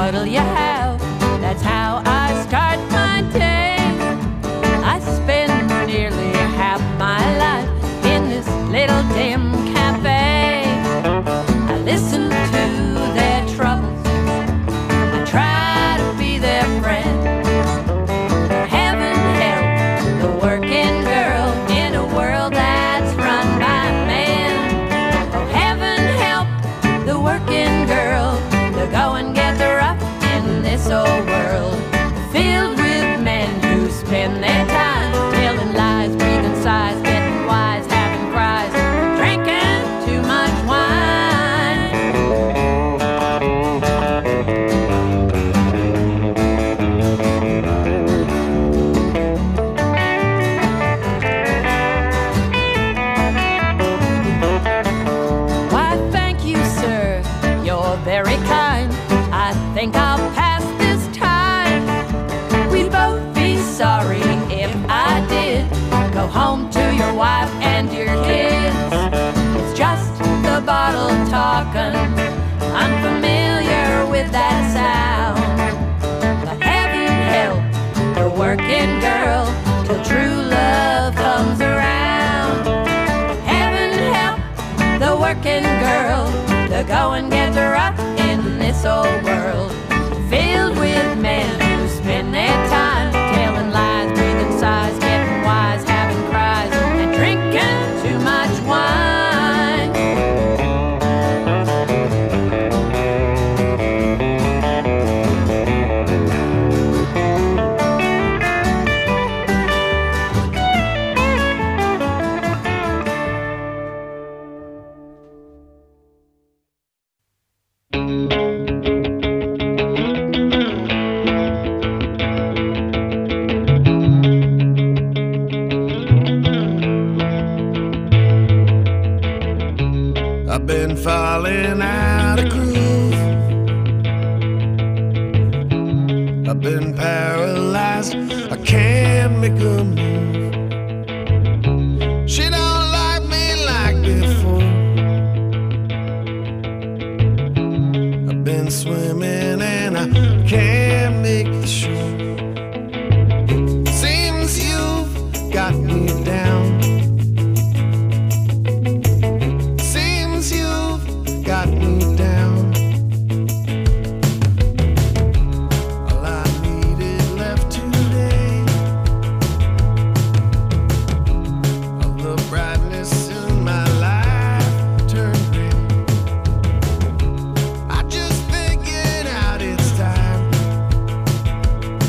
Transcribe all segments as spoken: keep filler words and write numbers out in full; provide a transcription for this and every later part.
what'll you have? That's how I start my day. I spend nearly half my life in this little dim cafe. I listen to their troubles, I try to be their friend. Heaven help the working girl in a world that's run by men. Oh, heaven help the working girl to go and get the rough in this old world, filled with men who spend their time telling lies, breathing sighs, getting wise, having cries, drinking too much wine. Why, thank you, sir, you're very kind. I think I'll pass this time. We'd both be sorry if I did go home to your wife and your kids. It's just the bottle talking, I'm familiar with that sound. But heaven help the working girl till true love comes around. Heaven help the working girl to go and get the rough in this old world, filled with men who spend their time telling lies, breathing sighs, getting wise, having cries, and drinking too much wine. I've been falling out of groove. I've been paralyzed, I can't make a move. She don't like me like before. I've been swimming and I can't make the shore. Seems you've got me down. Got me down. All I needed left today, all the brightness in my life turned gray. I just figured out it's time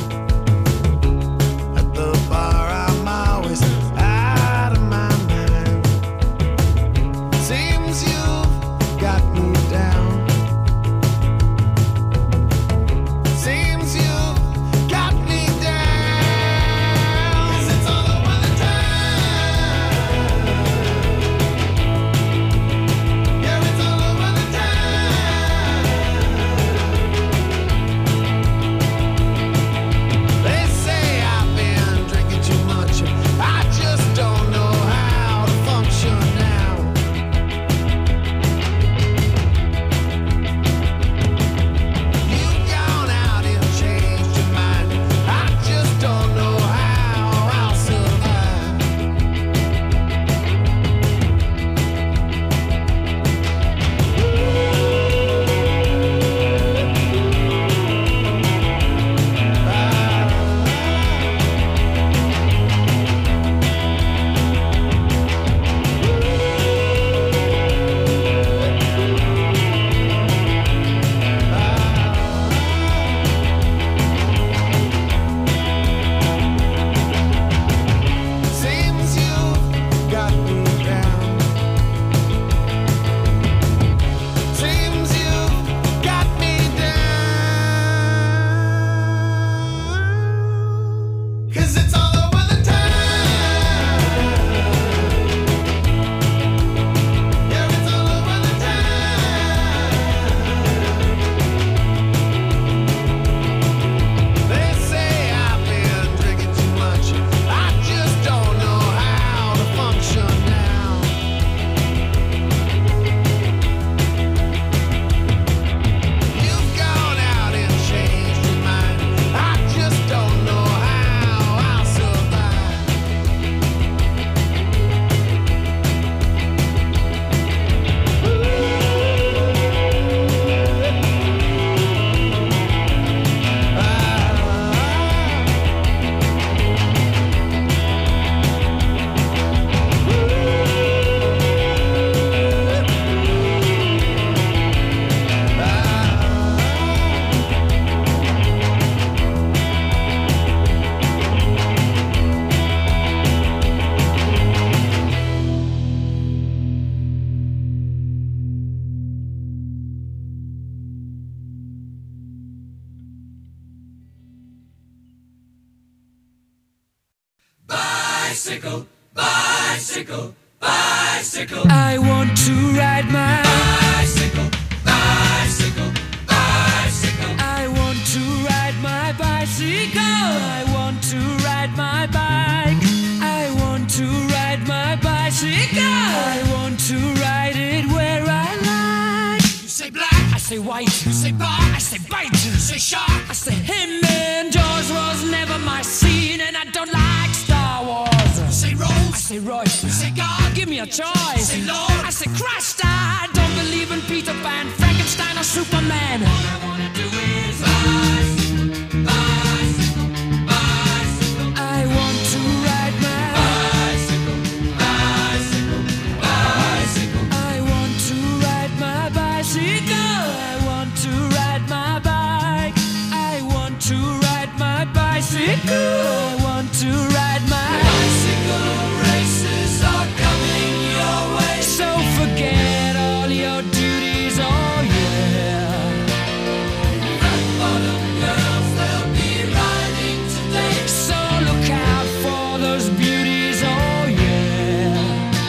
bicycle, bicycle, bicycle. I want to ride my bicycle, bicycle, bicycle. I want to ride my bicycle. I want to ride my bike. I want to ride my bicycle. I want to ride it where I like. You say black, I say white. you say bar, I say bite. you say shark. I say him and Jaws was never my scene, and I don't like Star Wars. You say Rose, I say Royce. you say God, Give me a choice. say Lord. I say Christ. I don't believe in Peter Pan, Frankenstein, or Superman. All I wanna do is bicycle, bicycle, bicycle. I want to ride my Bicycle, bicycle, bicycle. I want to ride my bicycle. I want to ride my bike. I want to ride my bicycle. I want to ride my Bicycle races are coming your way. So forget all your duties, oh yeah. Flat bottom girls, they'll be riding today. So look out for those beauties, oh yeah.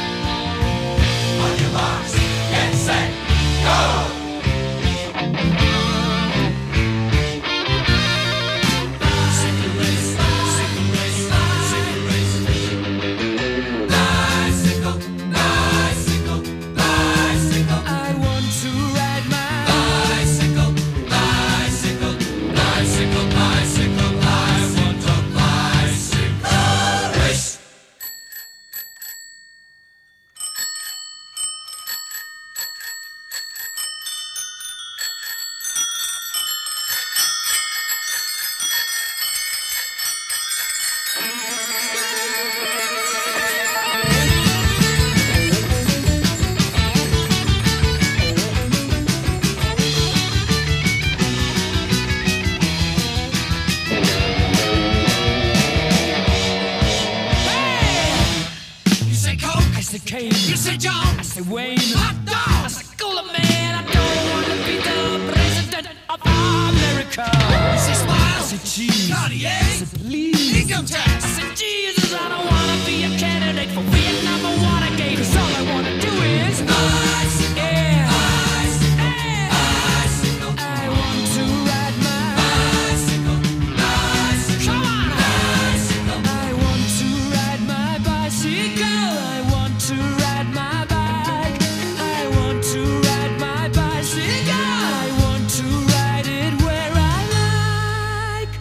On your marks, get set, go! Bicycle race, bicycle race, bicycle race. Bicycle, bicycle, bicycle. I want to ride my Bicycle, bicycle, bicycle, bicycle. I want a bicycle race. You say Coke, I say Kane. you say John, I say Wayne. hot I dog. say Cooler Man. I don't want to be the president of America. You say Smile, I say cheese. Cartier, I say please. income tax. I said, Jesus, I don't wanna be a candidate for Vietnam or Watergate. 'Cause all I wanna do is Bicycle, yeah, bicycle, yeah. bicycle, I want to ride my bicycle, bicycle, come on. bicycle. I want to ride my bicycle. I want to ride my bike. I want to ride my bicycle. I want to ride it where I like.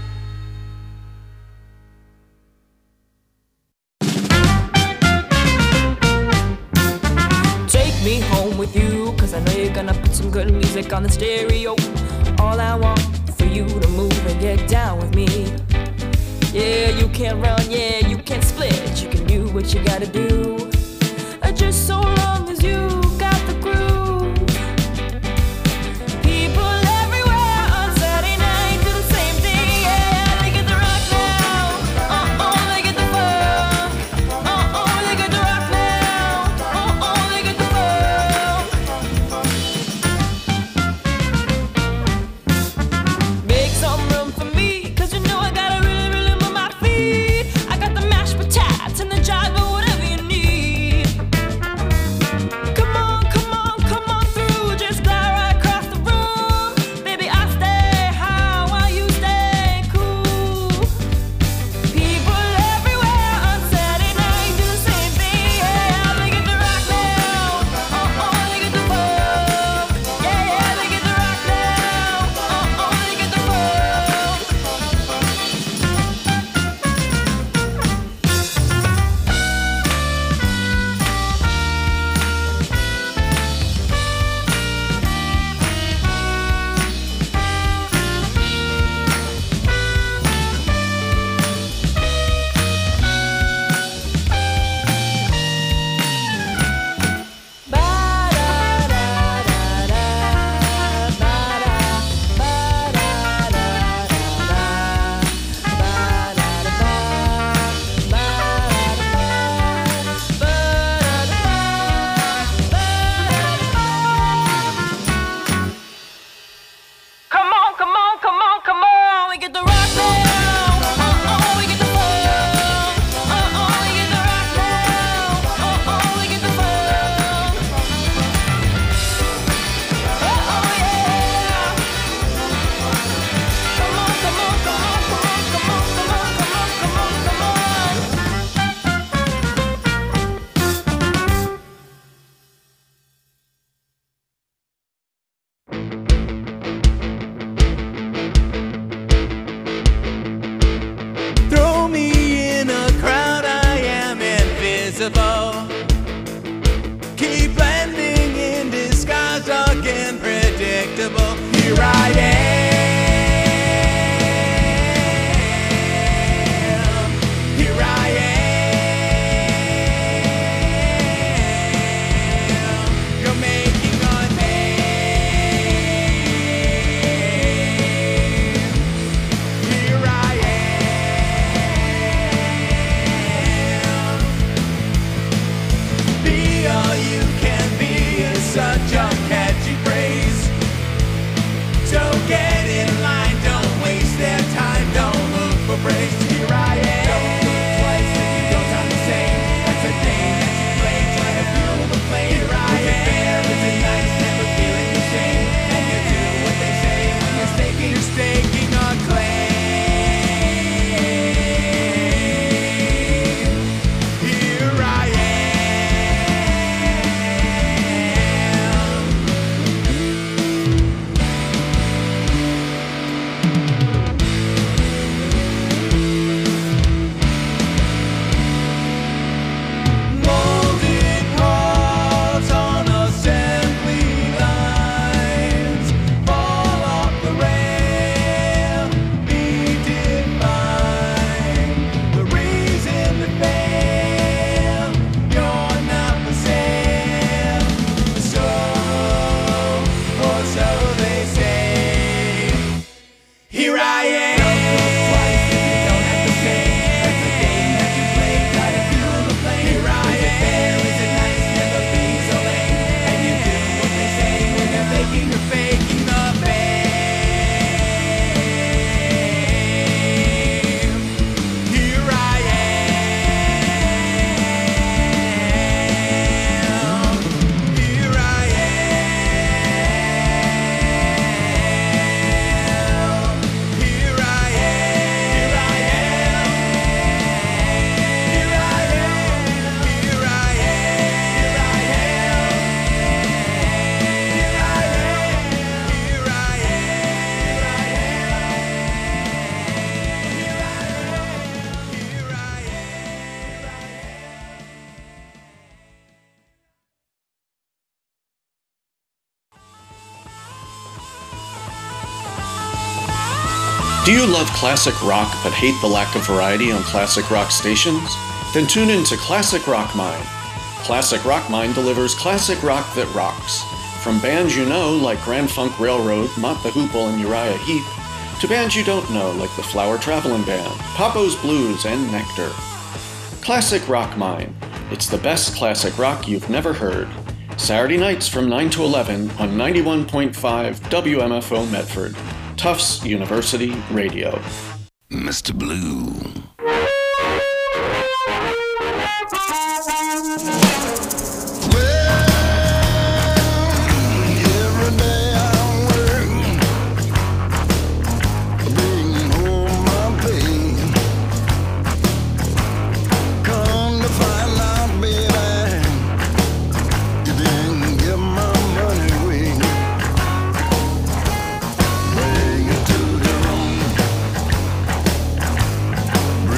Take me home with you, 'cause I know you're gonna put some good music on the stereo. All I want for you to move and get down with me. Yeah, you can't run, yeah, you can't split. You can do what you gotta do. Uh, Just so long as you got the groove. People everywhere on Saturday night do the same thing. Yeah, they get the rock now. Uh oh, they get the funk. Uh oh, they get the rock now. Uh oh, they get the funk. Make some room for me, 'cause you know I gotta really, really move my feet. I got the mashed potatoes and the jive or whatever you need. Here I am. Here I am. You're making a name. Here I am. Be all you can be is such a catchy phrase. Don't get in line, don't waste their time, don't look for praise. Here I am. Don't look twice if you don't sound the same. That's a game that you play, try to fuel the flame. Here I am. Fair is it nice, never feeling the shame. And you do what they say when you're staking, you're staking a claim. Here I Molded parts on assembly lines fall off the rail, be defined. The reason to fail, you're not for sale. So, or so they say. Here I am. Don't have to say that's the game that you play. Try to fuel the flame. Here I am. Fair is it nice, never be so lame. And you do what they say when you're faking, you're faking the fame. Here I am. Here I am. Here I am. Here I am. Here I am. Here I Do you love classic rock but hate the lack of variety on classic rock stations? Then tune in to Classic Rock Mine. Classic Rock Mine delivers classic rock that rocks. From bands you know like Grand Funk Railroad, Mott the Hoople, and Uriah Heep, to bands you don't know like the Flower Travelin' Band, Papo's Blues, and Nectar. Classic Rock Mine. It's the best classic rock you've never heard. Saturday nights from nine to eleven on ninety-one point five W M F O Medford. Tufts University Radio. Mister Blue. Bring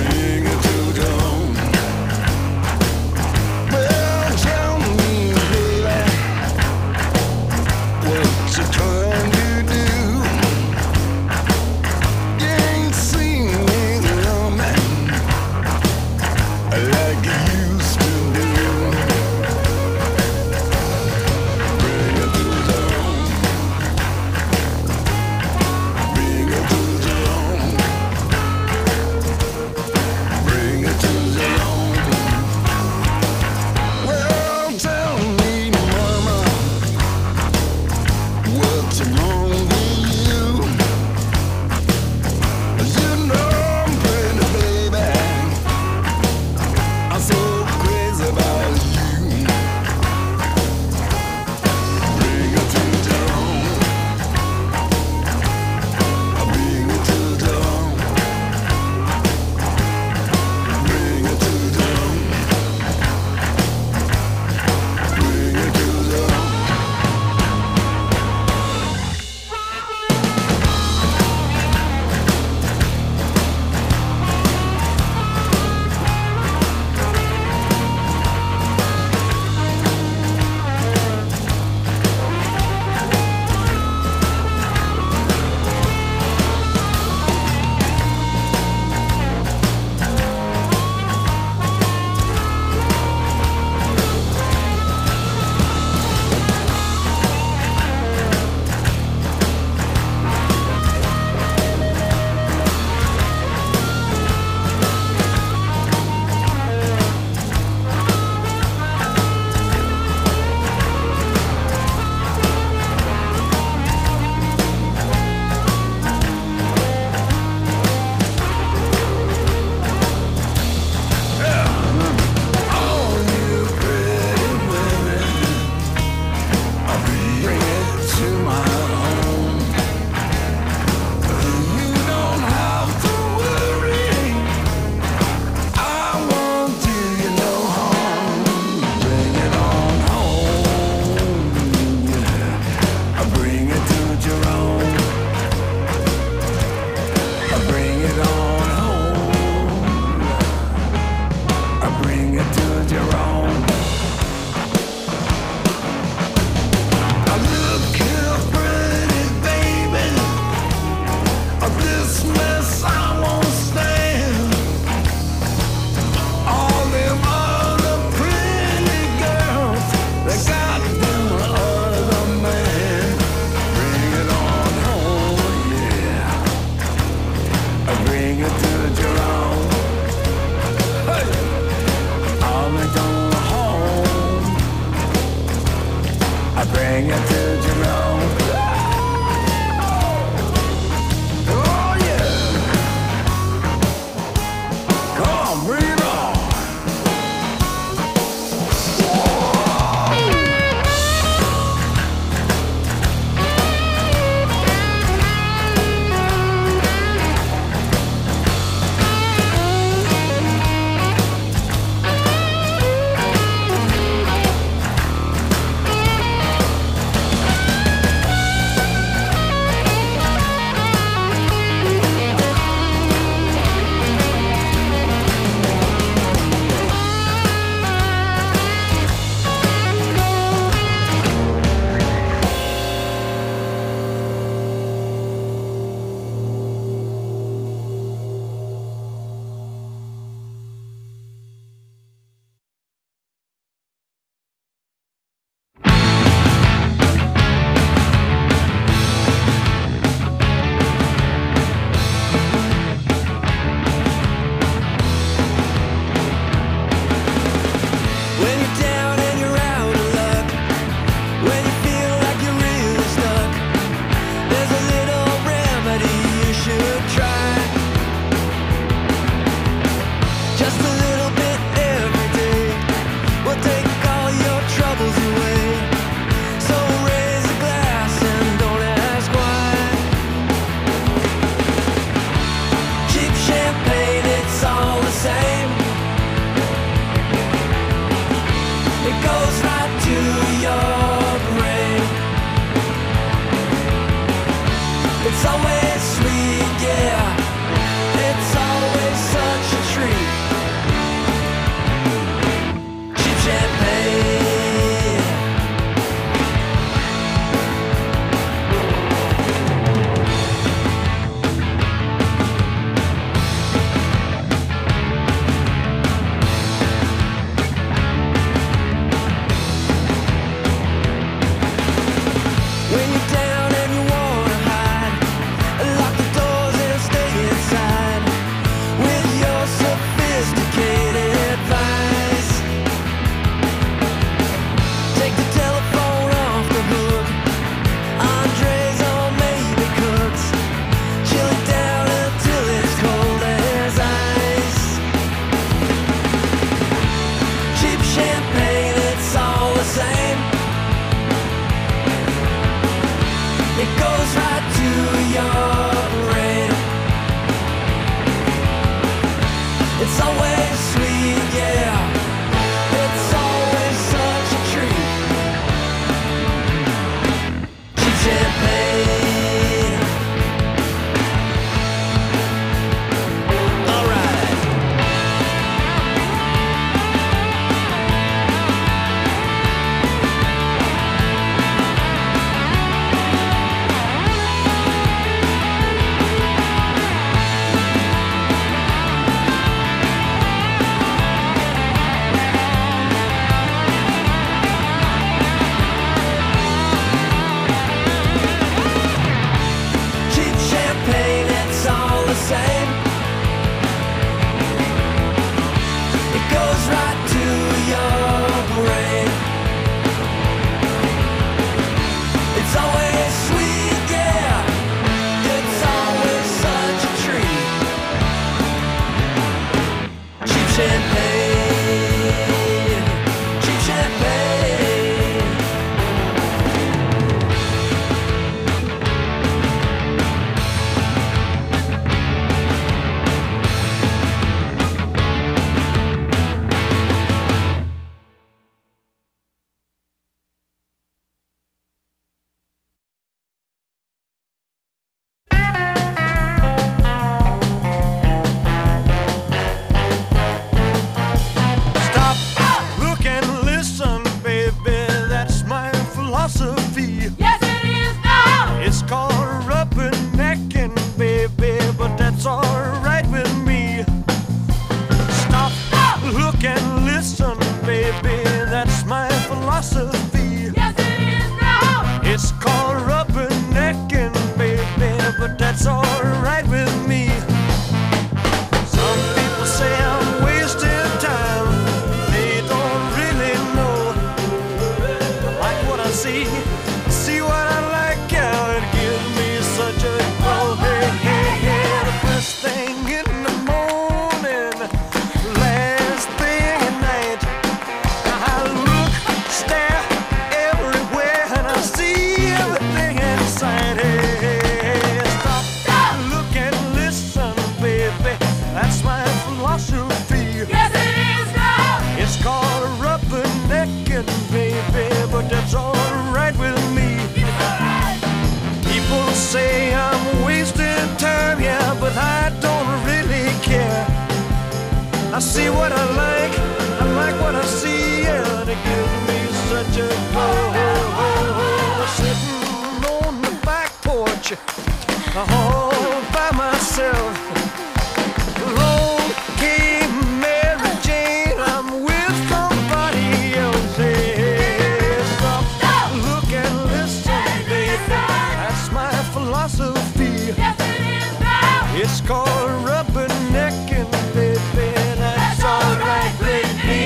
see what I like, I like what I see, and it gives me such a glow. Sitting on the back porch, all by myself. Alone came Mary Jane, I'm with somebody else. Hey, stop, look and listen, baby. That's my philosophy. It's called rubbernecking, baby. That's alright with me.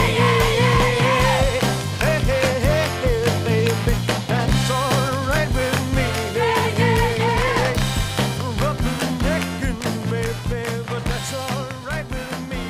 Hey, hey, hey, hey, baby. That's alright with me. Rubbernecking, baby, but that's alright with me.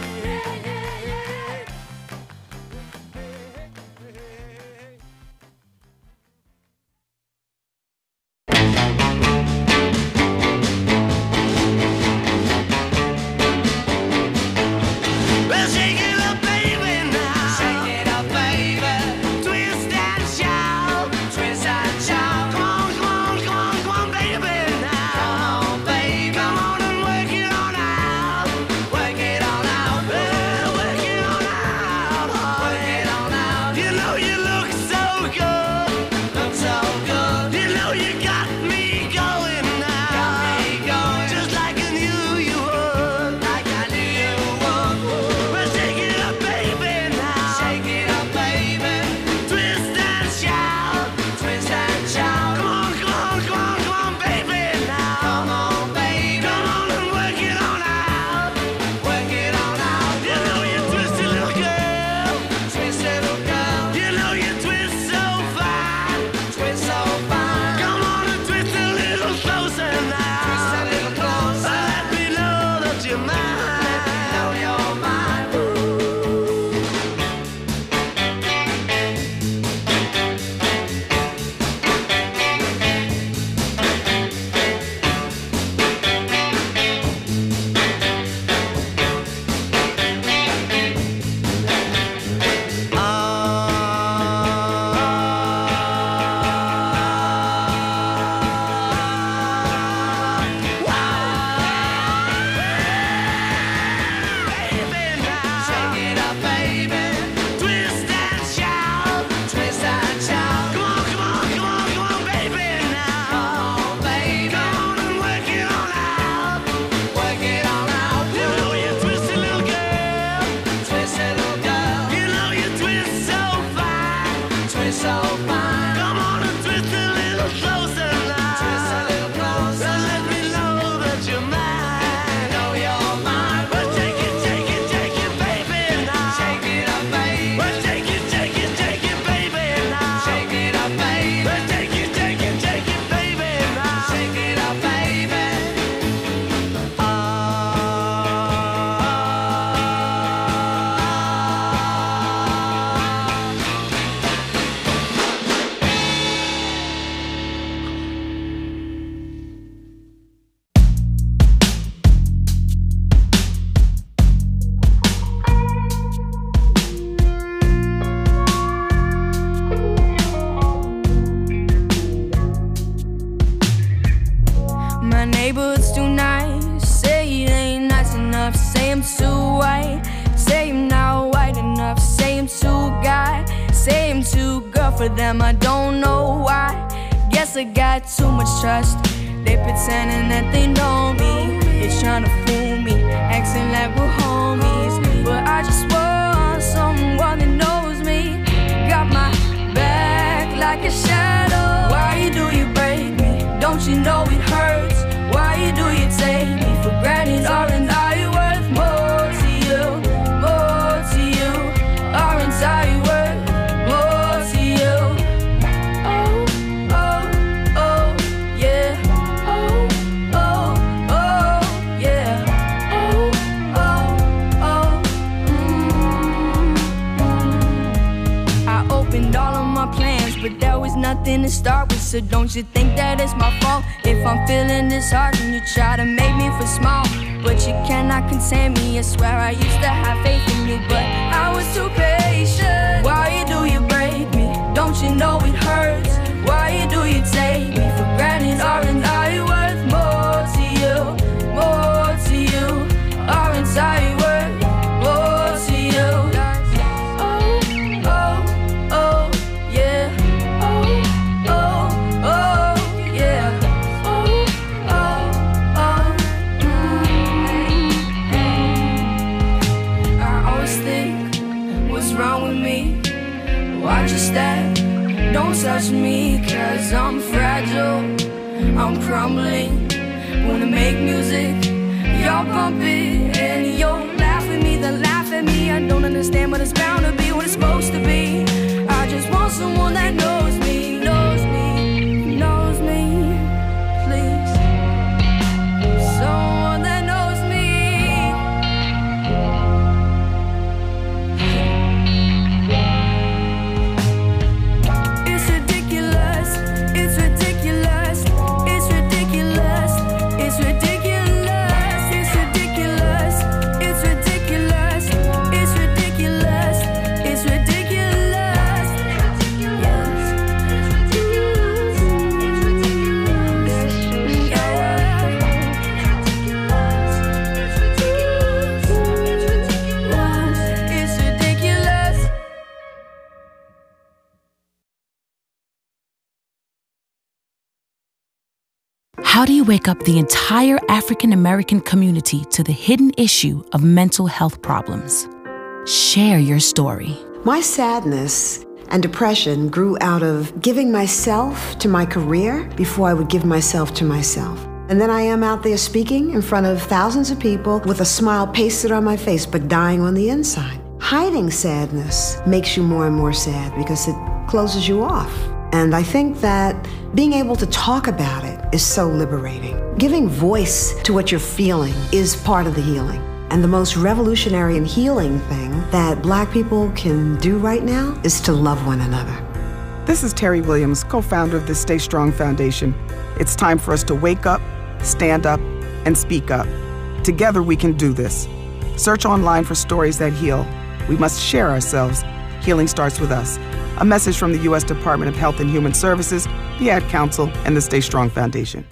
Well, shake it up, baby, now. Shake it up, baby. Twist and shout. Twist and shout. Come on, come on, come on, come on, baby, now. Come on, baby. Come on and work it on out. Work it on out. Well, work it on out. Work it on out. You know you look so good. Look so good. You know you got me going now. Got me going. Just like I knew you would. Like I knew you would. Well, shake it up, baby, now. Shake it up, baby. Twist and shout. Twist and shout. Come on, come on, come on, come on, baby, now. Come on, baby. Come on and work it on out. Work it on out. You know you twisty little girl. Twist little girl. You know you twist so fine. Twist so fine. Come on and twist a little closer now. Twist a little closer. Let me know that you're mine. Let me know you're mine. Shake it up, baby. Twist and shout. Twist and shout. Come on, come on, come on, come on, baby, now. Come on, baby. Come on and work it on out. Work it on out. You know you twisty little girl. Twisty little girl. You know you twist so fine. Twist so fine. Come on and twist a little closer now. Twist a little closer. Let me know that you're mine. Know you're mine. Well, take it, take it, take it, baby, now. Shake it up, baby. Well, take it, take it, take it, baby, now. Shake it up, baby. Well, take it, take it, take it, baby, now. Shake it up, baby. My neighborhood's too nice. Say it ain't nice enough. Say I'm too white. Say I'm not white enough. Say I'm too guy. Say I'm too girl for them. I don't know why. Guess I got too much trust. They pretending that they know me. They're trying to fool me, acting like we're homies. But I just want someone that knows me. Got my back like a shadow. Why do you break me? Don't you know it hurts? Why do you take me for granted? Aren't I worth more to you? More to you? Aren't I worth more to you? Oh, oh, oh, yeah. Oh, oh, oh, yeah. Oh, oh, oh, mm, mm. I opened all of my plans, but there was nothing to start with. So don't you think that it's my fault if I'm feeling disheartened? You try to make me feel small, but you cannot contain me. I swear I used to have faith in you, but I was too patient. Why do you break me? Don't you know it hurts? Why do you take me for granted? Aren't I worth more to you? More to you? Aren't I worth more? touch me, cause I'm fragile, I'm crumbling. Wanna make music, y'all bump it, and you'll laugh at me, then laugh at me. I don't understand, but it's bound to be what it's supposed to be. I just want someone that knows me, knows me, knows me, please. Someone that knows me. It's ridiculous, it's ridiculous, it's ridiculous, it's ridiculous, it's ridiculous, it's ridiculous, it's ridiculous, it's ridiculous. Yes. It's ridiculous. How do you wake up the entire African American community to the hidden issue of mental health problems? Share your story. My sadness and depression grew out of giving myself to my career before I would give myself to myself. And then I am out there speaking in front of thousands of people with a smile pasted on my face, but dying on the inside. Hiding sadness makes you more and more sad because it closes you off. And I think that being able to talk about it is so liberating. Giving voice to what you're feeling is part of the healing. And the most revolutionary and healing thing that Black people can do right now is to love one another. This is Terry Williams, co-founder of the Stay Strong Foundation. It's time for us to wake up, stand up, and speak up. Together we can do this. Search online for stories that heal. We must share ourselves. Healing starts with us. A message from the U S Department of Health and Human Services, the Ad Council, and the Stay Strong Foundation.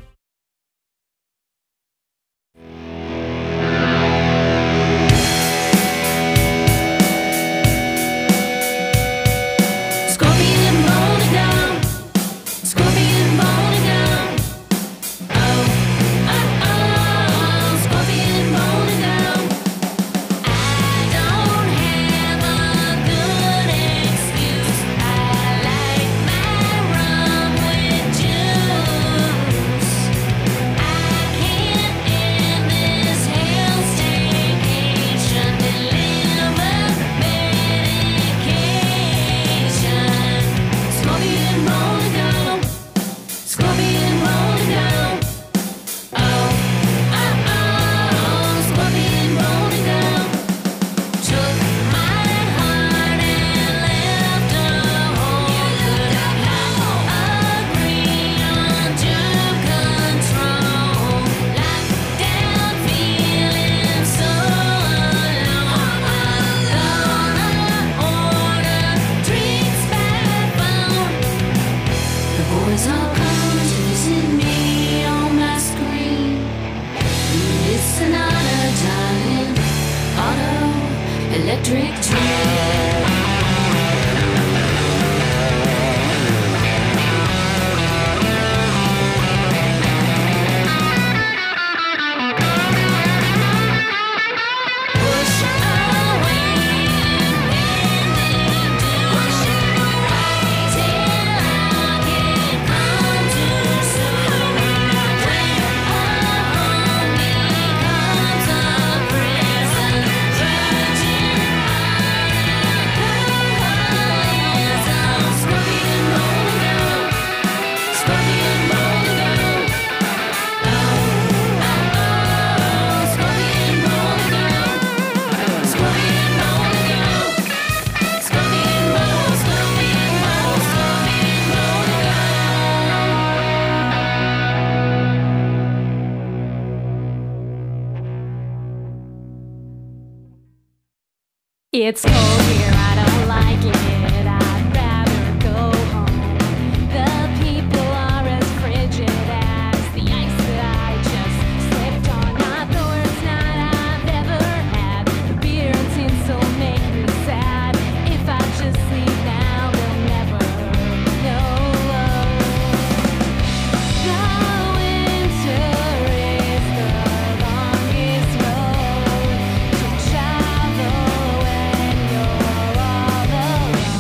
Electric train. It's cold here, I don't like it, I'd rather go home. The people are as frigid as the ice that I just slipped on. Not the worst night I've ever had. The beer and tinsel make me sad. If I just leave now, they'll never know love. The winter is the longest road to travel when you're all alone.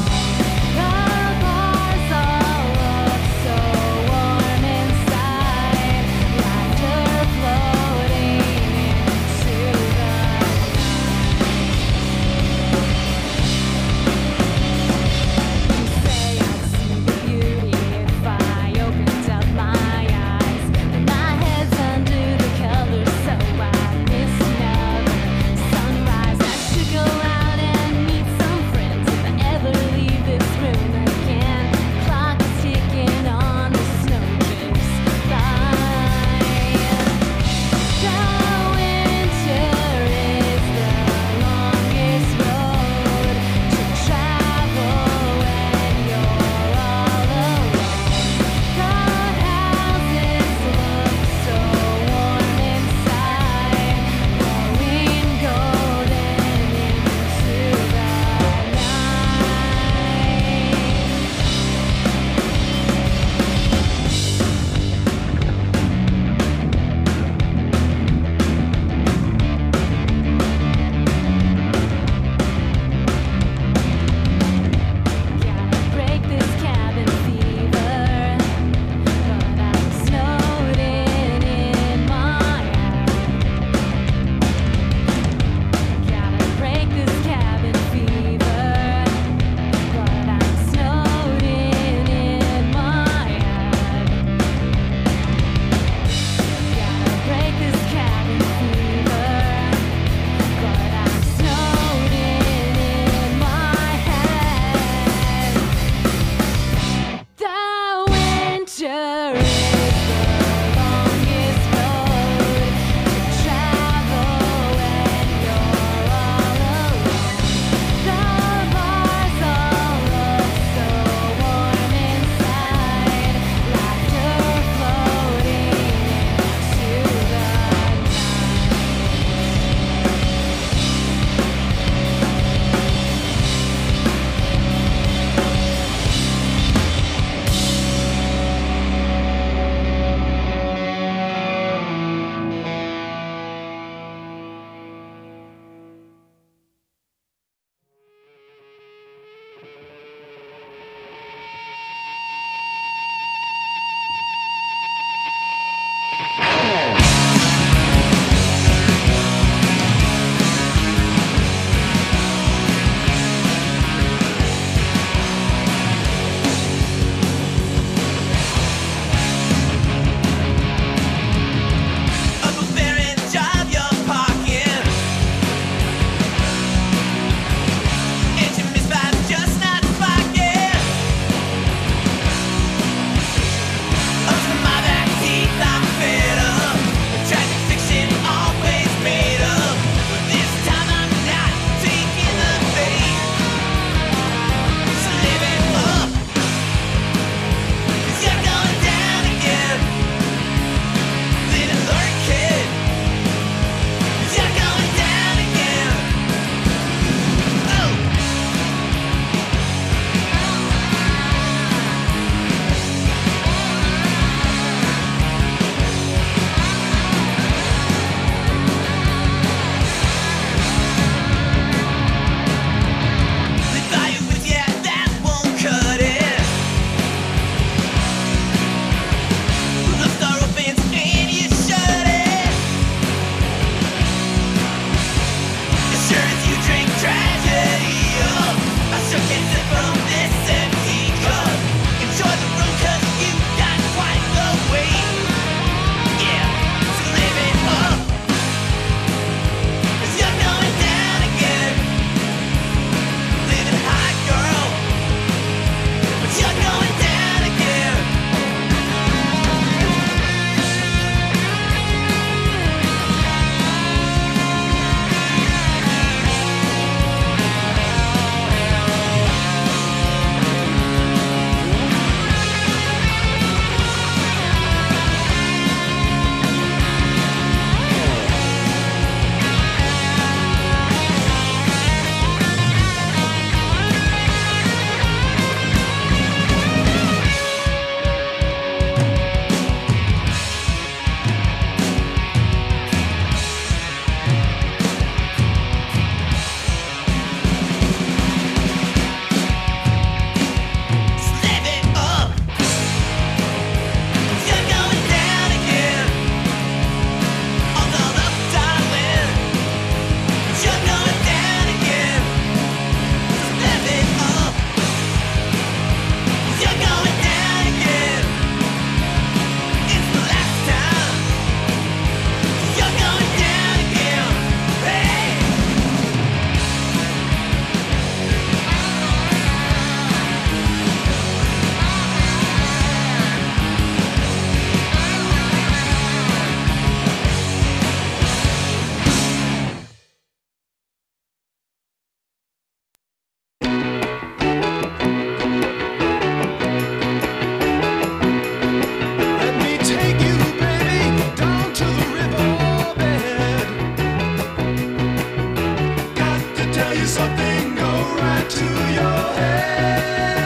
something go right to your head.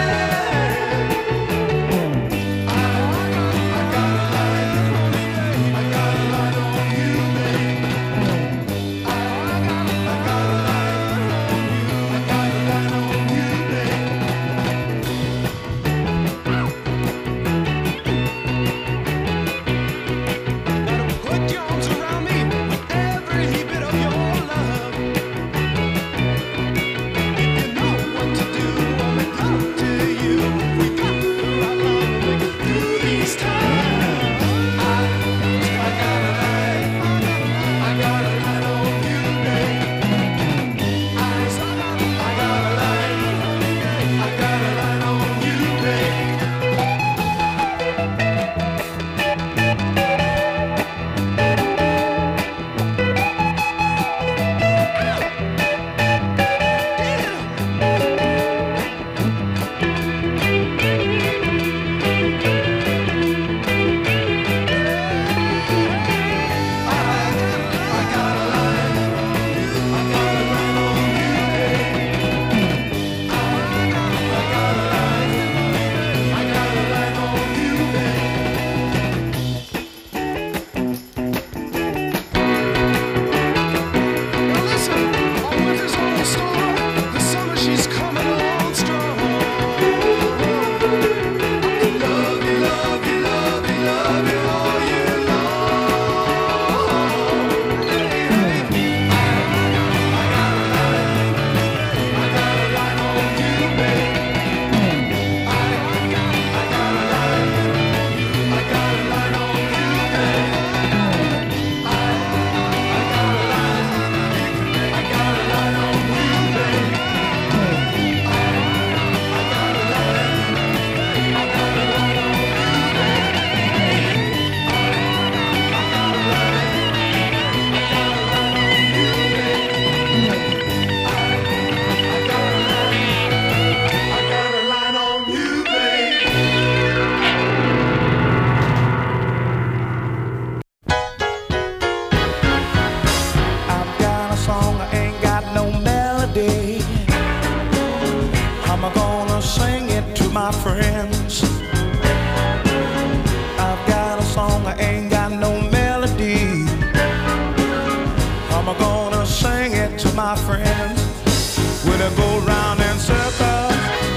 My friends, when I go round in circles,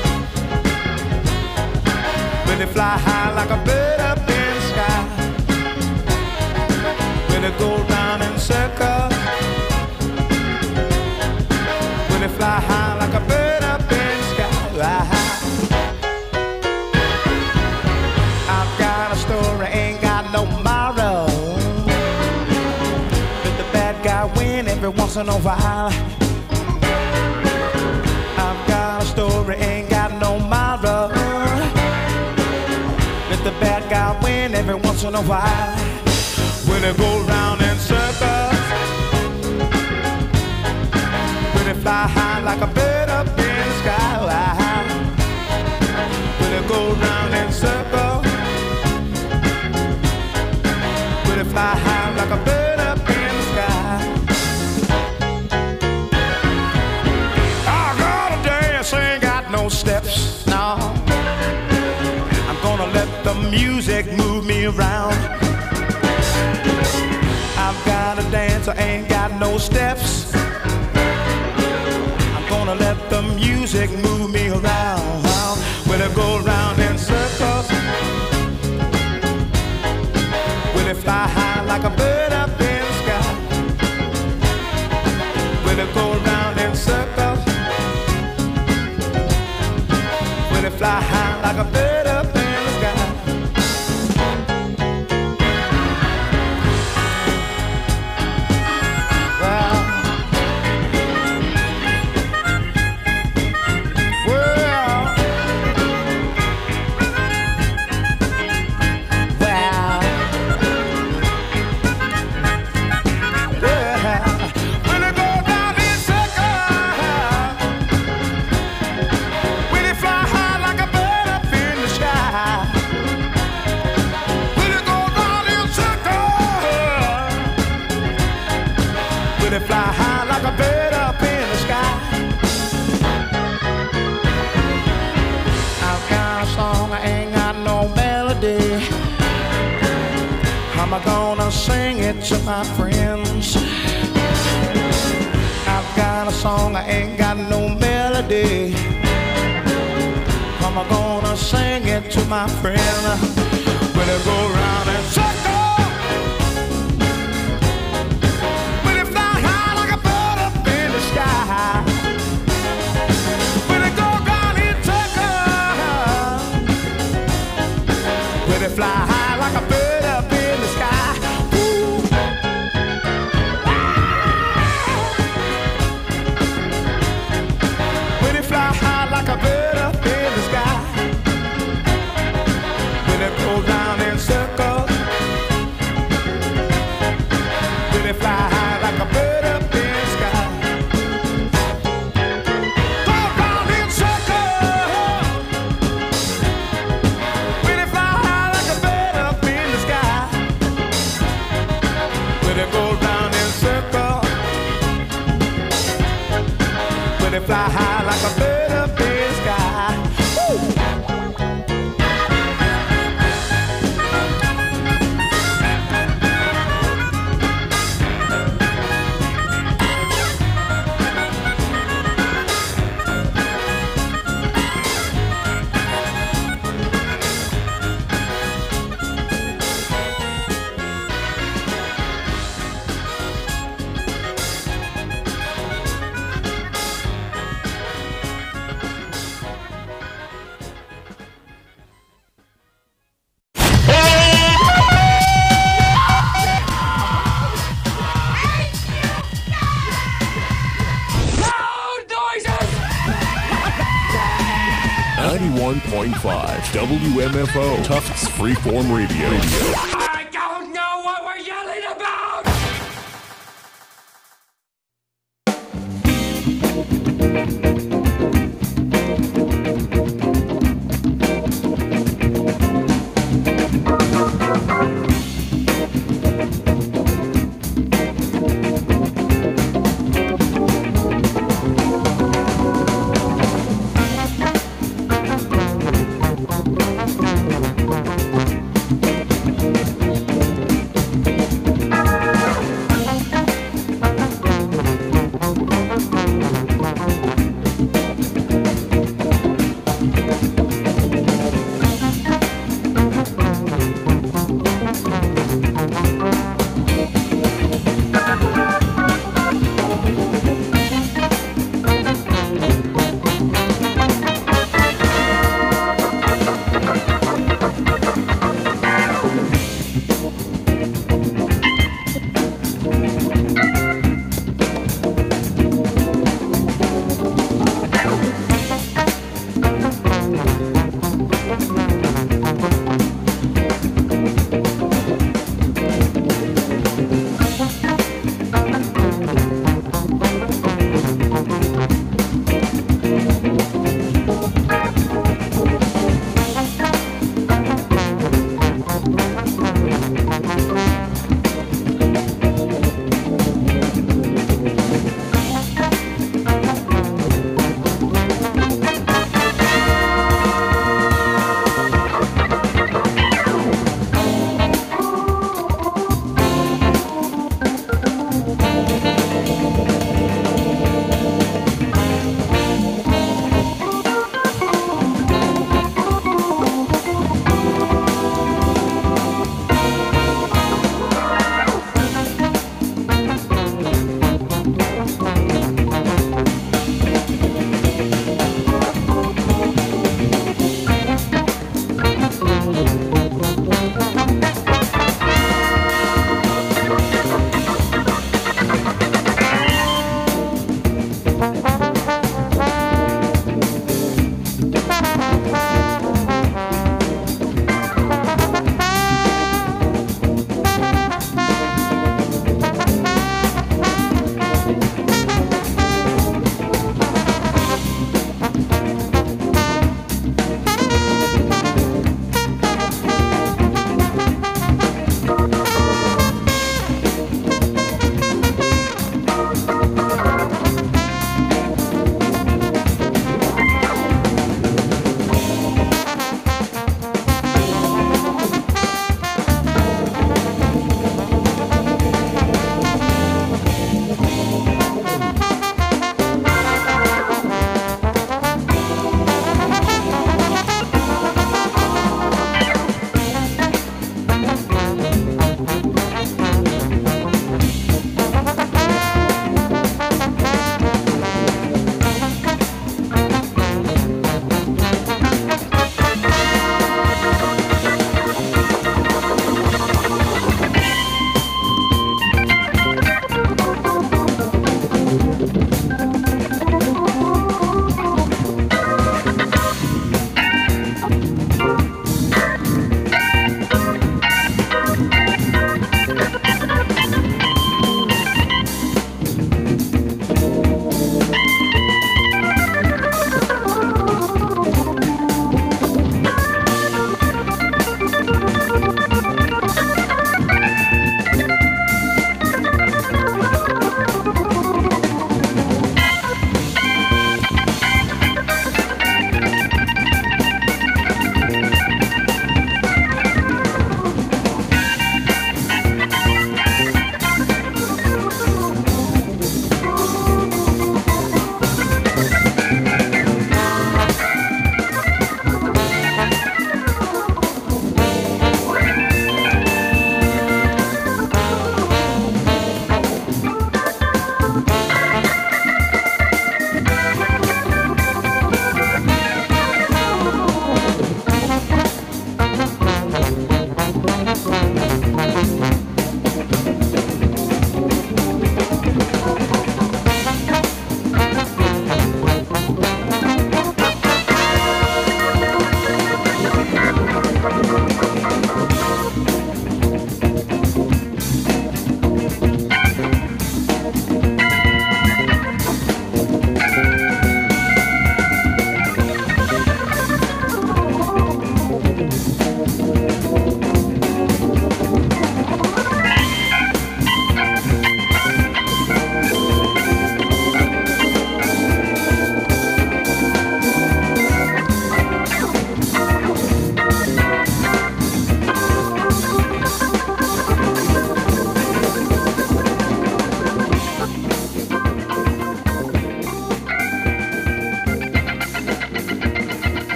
when they fly high like a bird up in the sky, when they go round in circles, when they fly high like a bird up in the sky. I've got a story, ain't got no tomorrow. Let the bad guy win every once in a while. I've got a story, ain't got no tomorrow. Let the bad guy win every once in a while. When they go round in circles, when they fly high like a bird up in the sky. When they go round in circles, when they fly high like a bird up in the sky. Ain't got no steps, no. I'm gonna let the music move me around. I've got a dance, I ain't got no steps. I'm gonna let the music move me around. When I go round in circles, when I fly high like a bird up in the sky. When I go round in circles, fly high like a bird up in the sky. Well, well, well, well. When I go down in circles, when they fly high like a bird up in the sky. When they go round in circles, when they fly high like a bird up in the sky. sing it to my friends. I've got a song, I ain't got no melody. I'm gonna sing it to my friend. When it go round and circle, when it fly high like a bird up in the sky. When it go round and circle, when it fly high like a bird up in the sky. Ooh. When it fly high like a bird up in the sky. When it goes round in circles, when it fly high like a bird up in the sky. Go round in circles, when it fly high like a bird up in the sky. When it goes round in circles, when it fly high like a bird up in the sky. Woo! ninety-one point five W M F O Tufts Freeform Radio. I don't know what we're yelling about!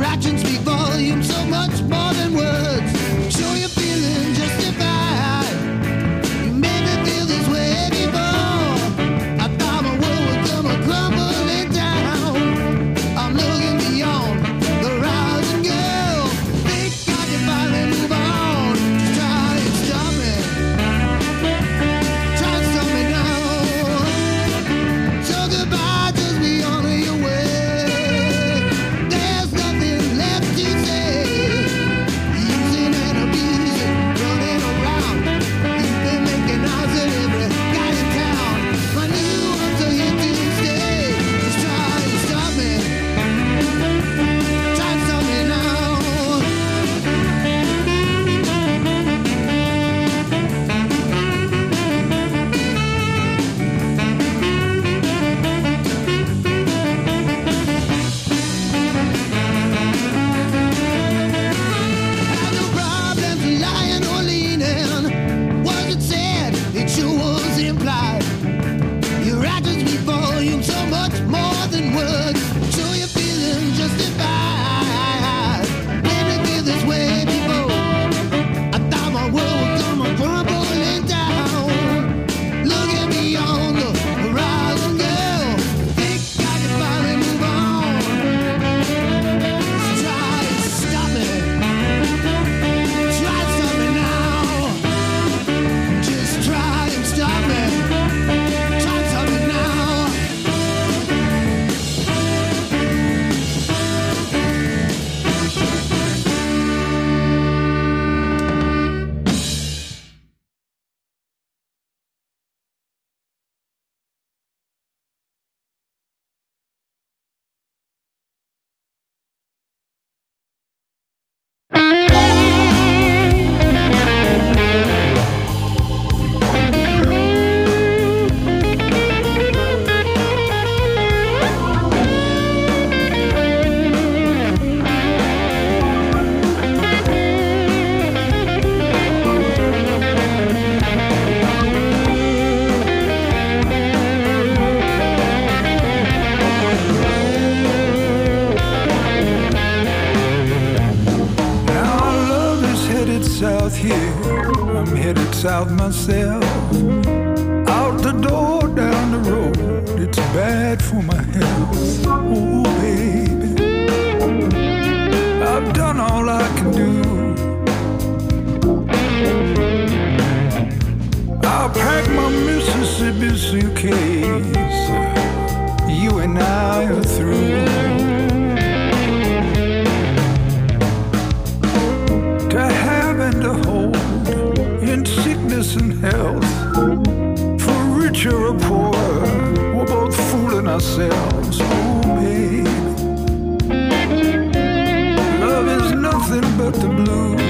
actions speak volumes, so much more than words. Show you're feeling justified. You made me feel this way before. I thought my world would come a crumbling down. I'm looking beyond the rising girl. Think I can finally move on. Try and stop me. Try and stop me now. So goodbye, just be on your way. There's nothing left to say. Using and abusing, running around. You've been making eyes at every guy in town. My new ones are here to stay. Just try and stop me. Try and stop me now. Had no problems lying or leaning. Wasn't said, it sure was implied. Your actions speak volumes, so much more than words. Show you're feeling justified. Made me feel this way before. I thought my world would come a crumbling down. Looking beyond the horizon, girl. Think I can finally move on. Try and stop me. Try and stop me now. Just try and stop me. Try and stop me now. Now our love is headed south here. I'm headed south myself. Out the door, down the road. It's bad for my health. Oh, baby. I've done all I can do. I'll pack my Mississippi suitcase. You and I are through. To have and to hold in sickness and health, for richer or poorer, we're both fooling ourselves. Oh, babe, love is nothing but the blues.